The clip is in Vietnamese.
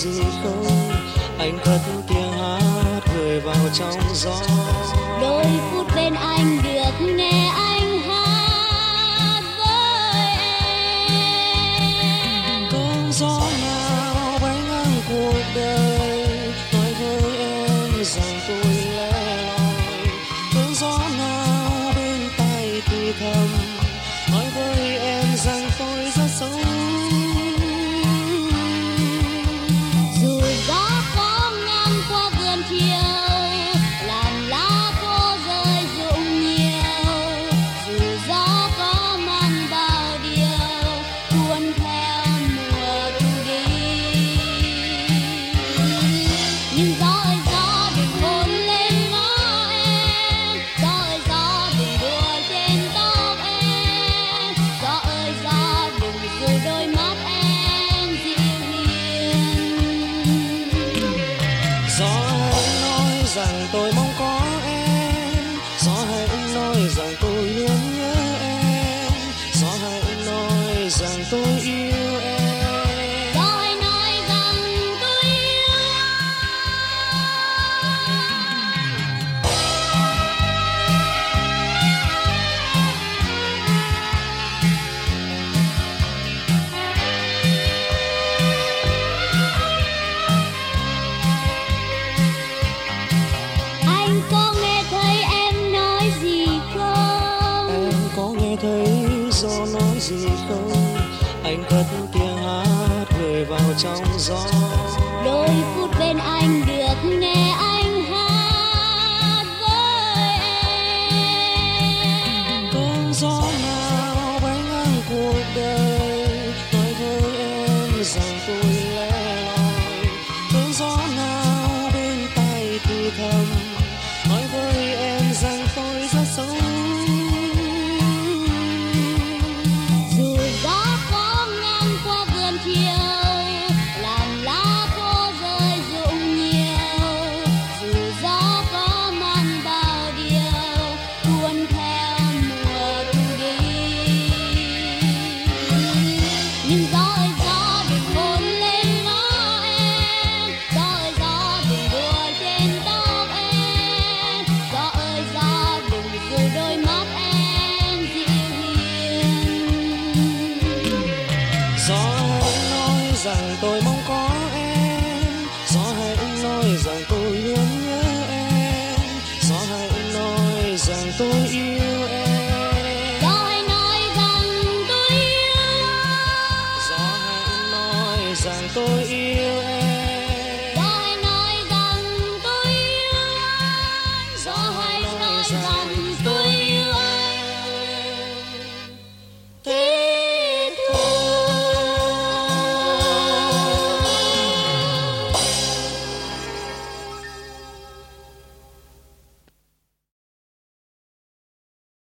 gì không, anh cất tiếng hát gửi vào trong gió. Đôi phút bên anh được nghe anh hát với em. Cơn gió nào bay ngang cuộc đời nói với em rằng tôi lẻ loi. Cơn gió nào bên tai thì thầm nói với em rằng tôi rất xấu. Dù gió có ngang qua vườn chiều, làm lá khô rơi rụng nhiều. Dù gió có mang bao điều cuốn theo mùa thu đi. Nhưng gió ơi gió đừng hôn lên má em, gió ơi gió đừng đùa trên tóc em, gió ơi gió đừng rủi đôi mắt em dịu hiền. Gió hãy nói rằng tôi mong có em, gió hãy nói rằng tôi luôn nhớ em, gió hãy nói rằng tôi yêu em. Gió hãy nói rằng tôi yêu anh. Có nghe thấy em nói gì không? Em có nghe thấy gió nói gì không, anh cất tiếng hát gửi vào trong gió. Đôi phút bên anh được nghe anh hát với em. Cơn gió nào bay ngang cuộc đời nói với em rằng tôi lẻ loi. Cơn gió nào bên tai thì thầm nói với em rằng tôi rất xấu. Dù gió có ngang qua vườn chiều, làm lá khô rơi rụng nhiều. Dù gió có mang bao điều cuốn theo mùa thu đi. Nhưng gió ơi gió đừng hôn lên má em, gió ơi gió đừng đùa trên tóc em, gió ơi gió đừng rủi đôi mắt em dịu hiền. Gió hãy nói rằng tôi mong có em, gió hãy nói rằng tôi luôn nhớ em, gió hãy nói rằng tôi yêu em. Gió hãy nói rằng tôi yêu. Gió hãy nói rằng tôi yêu